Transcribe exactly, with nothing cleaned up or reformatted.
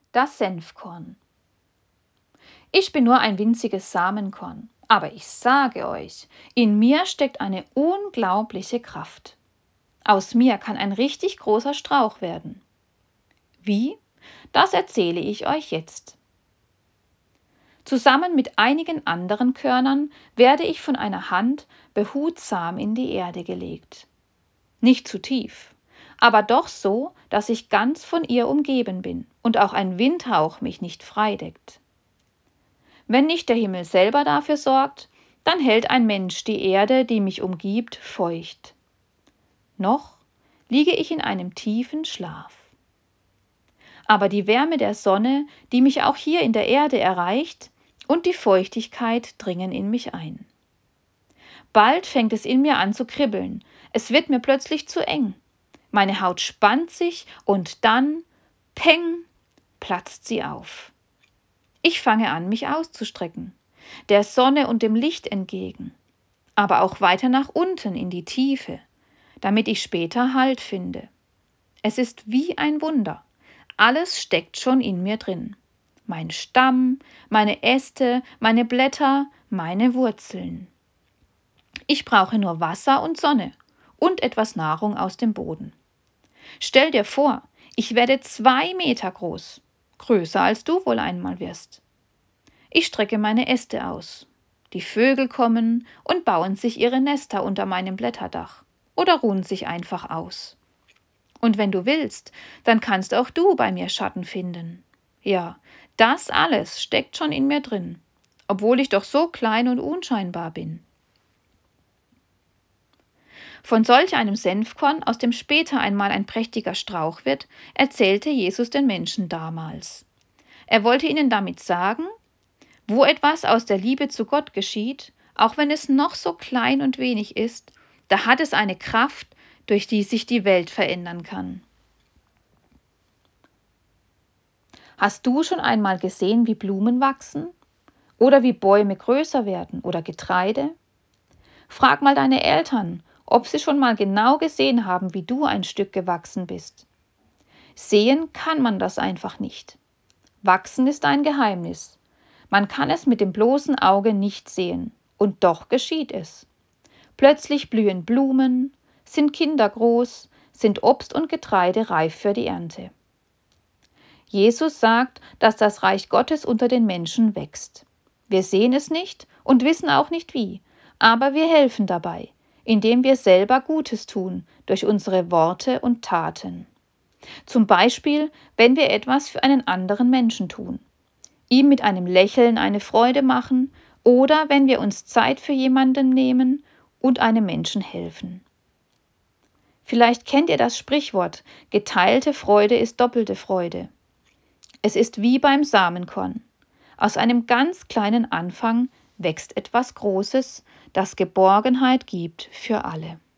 Das Senfkorn. Ich bin nur ein winziges Samenkorn, aber ich sage euch, in mir steckt eine unglaubliche Kraft. Aus mir kann ein richtig großer Strauch werden. Wie? Das erzähle ich euch jetzt. Zusammen mit einigen anderen Körnern werde ich von einer Hand behutsam in die Erde gelegt. Nicht zu tief, aber doch so, dass ich ganz von ihr umgeben bin und auch ein Windhauch mich nicht freideckt. Wenn nicht der Himmel selber dafür sorgt, dann hält ein Mensch die Erde, die mich umgibt, feucht. Noch liege ich in einem tiefen Schlaf. Aber die Wärme der Sonne, die mich auch hier in der Erde erreicht, und die Feuchtigkeit dringen in mich ein. Bald fängt es in mir an zu kribbeln, es wird mir plötzlich zu eng. Meine Haut spannt sich und dann, peng, platzt sie auf. Ich fange an, mich auszustrecken, der Sonne und dem Licht entgegen, aber auch weiter nach unten in die Tiefe, damit ich später Halt finde. Es ist wie ein Wunder. Alles steckt schon in mir drin. Mein Stamm, meine Äste, meine Blätter, meine Wurzeln. Ich brauche nur Wasser und Sonne und etwas Nahrung aus dem Boden. Stell dir vor, ich werde zwei Meter groß, größer als du wohl einmal wirst. Ich strecke meine Äste aus. Die Vögel kommen und bauen sich ihre Nester unter meinem Blätterdach oder ruhen sich einfach aus. Und wenn du willst, dann kannst auch du bei mir Schatten finden. Ja, das alles steckt schon in mir drin, obwohl ich doch so klein und unscheinbar bin. Von solch einem Senfkorn, aus dem später einmal ein prächtiger Strauch wird, erzählte Jesus den Menschen damals. Er wollte ihnen damit sagen, wo etwas aus der Liebe zu Gott geschieht, auch wenn es noch so klein und wenig ist, da hat es eine Kraft, durch die sich die Welt verändern kann. Hast du schon einmal gesehen, wie Blumen wachsen? Oder wie Bäume größer werden oder Getreide? Frag mal deine Eltern, ob sie schon mal genau gesehen haben, wie du ein Stück gewachsen bist. Sehen kann man das einfach nicht. Wachsen ist ein Geheimnis. Man kann es mit dem bloßen Auge nicht sehen, und doch geschieht es. Plötzlich blühen Blumen, sind Kinder groß, sind Obst und Getreide reif für die Ernte. Jesus sagt, dass das Reich Gottes unter den Menschen wächst. Wir sehen es nicht und wissen auch nicht wie, aber wir helfen dabei, indem wir selber Gutes tun durch unsere Worte und Taten. Zum Beispiel, wenn wir etwas für einen anderen Menschen tun, ihm mit einem Lächeln eine Freude machen oder wenn wir uns Zeit für jemanden nehmen und einem Menschen helfen. Vielleicht kennt ihr das Sprichwort, geteilte Freude ist doppelte Freude. Es ist wie beim Samenkorn. Aus einem ganz kleinen Anfang wächst etwas Großes, das Geborgenheit gibt für alle.